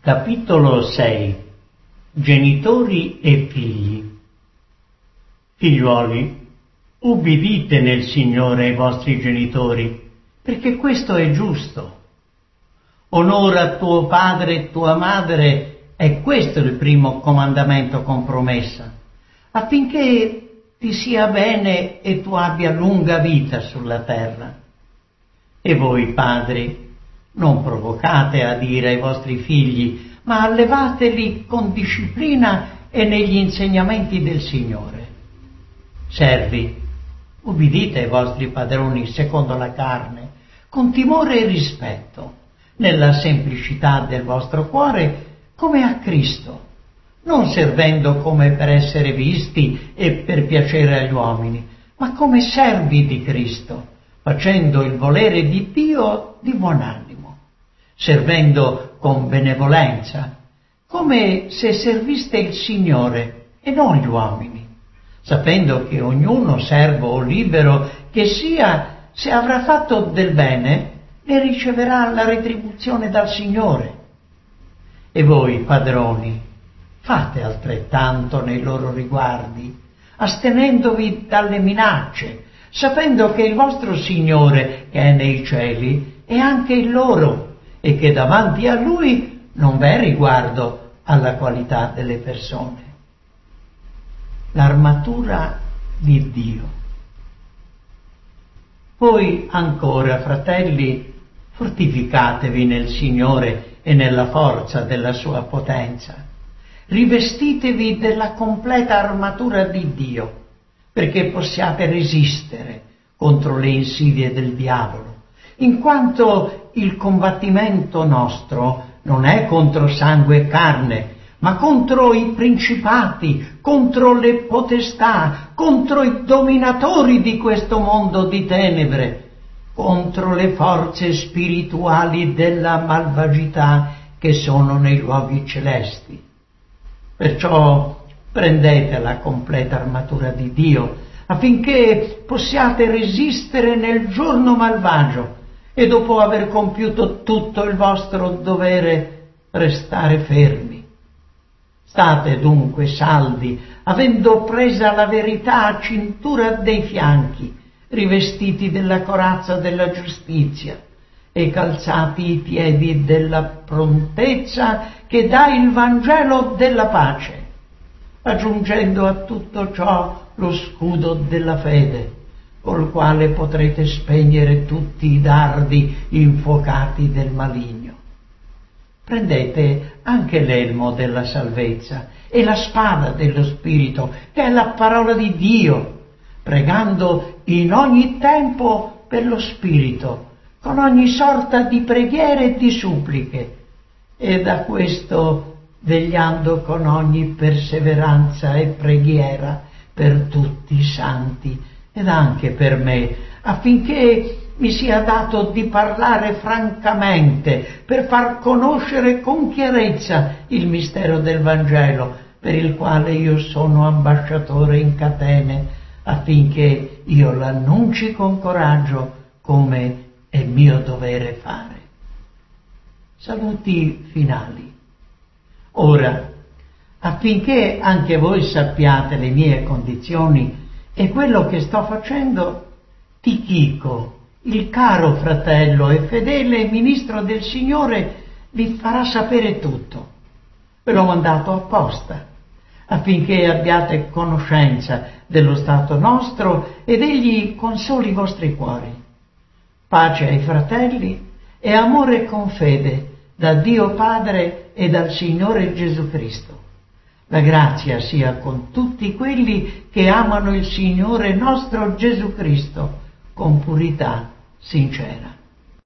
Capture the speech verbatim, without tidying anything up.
Capitolo sei. Genitori e figli. Figliuoli, ubbidite nel Signore ai vostri genitori, perché questo è giusto. Onora tuo padre e tua madre, è questo il primo comandamento con promessa, affinché ti sia bene e tu abbia lunga vita sulla terra. E voi, padri, non provocate a dire ai vostri figli, ma allevateli con disciplina e negli insegnamenti del Signore. Servi, ubbidite ai vostri padroni secondo la carne, con timore e rispetto, nella semplicità del vostro cuore, come a Cristo, non servendo come per essere visti e per piacere agli uomini, ma come servi di Cristo, facendo il volere di Dio di buon animo, servendo con benevolenza, come se serviste il Signore e non gli uomini, sapendo che ognuno, servo o libero che sia, se avrà fatto del bene, ne riceverà la retribuzione dal Signore. E voi, padroni, fate altrettanto nei loro riguardi, astenendovi dalle minacce, sapendo che il vostro Signore, che è nei cieli, è anche il loro, e che davanti a Lui non v'è riguardo alla qualità delle persone. L'armatura di Dio. Voi ancora, fratelli, fortificatevi nel Signore e nella forza della sua potenza. Rivestitevi della completa armatura di Dio, perché possiate resistere contro le insidie del diavolo, in quanto il combattimento nostro non è contro sangue e carne, ma contro i principati, contro le potestà, contro i dominatori di questo mondo di tenebre, contro le forze spirituali della malvagità che sono nei luoghi celesti. Perciò prendete la completa armatura di Dio, affinché possiate resistere nel giorno malvagio, e dopo aver compiuto tutto il vostro dovere, restare fermi. State dunque saldi, avendo presa la verità a cintura dei fianchi, rivestiti della corazza della giustizia e calzati i piedi della prontezza che dà il Vangelo della pace, aggiungendo a tutto ciò lo scudo della fede, col quale potrete spegnere tutti i dardi infuocati del maligno. Prendete anche l'elmo della salvezza e la spada dello Spirito, che è la parola di Dio, pregando in ogni tempo per lo Spirito, con ogni sorta di preghiere e di suppliche, e da questo vegliando con ogni perseveranza e preghiera per tutti i santi, ed anche per me, affinché mi sia dato di parlare francamente, per far conoscere con chiarezza il mistero del Vangelo, per il quale io sono ambasciatore in catene, affinché io l'annunci con coraggio, come è mio dovere fare. Saluti finali. Ora, affinché anche voi sappiate le mie condizioni e quello che sto facendo, Tichico, il caro fratello e fedele ministro del Signore, vi farà sapere tutto. Ve l'ho mandato apposta, affinché abbiate conoscenza dello stato nostro ed egli consoli i vostri cuori. Pace ai fratelli e amore con fede da Dio Padre e dal Signore Gesù Cristo. La grazia sia con tutti quelli che amano il Signore nostro Gesù Cristo con purità sincera.